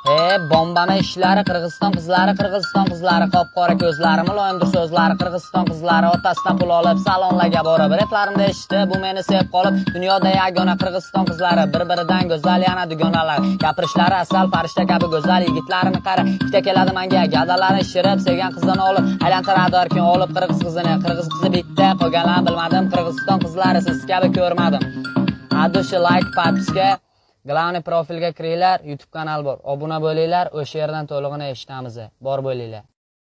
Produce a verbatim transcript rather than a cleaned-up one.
He, bombama ishlari Qirg'iziston qizlari, Qirg'iziston qizlari, qop-qora ko'zlari, muloyimdir so'zlari, Qirg'iziston qizlari otasidan pul olib salonlarga borib, replarimda eshitdi, bu meni sevib qolib, dunyoda yagona Qirg'iziston qizlari, bir-biridan go'zal yana dugonalar, gapirishlari asal farishta kabi go'zal yigitlarini qara, ikkita keladi menga, gadalarini shirib, sevgan qizini olib, aylantiradi har kun olib qirg'iz qizini, qirg'iz qizi bitta, qolganlarini bilmadim, Qirg'iziston qizlari siz kabi ko'rmadim. Adushi like podpiska Главный profilga kiringlar, YouTube kanal bor. Obuna bo'linglar, o'sha yerdan to'lig'ini eshitamiz. Bor bo'linglar.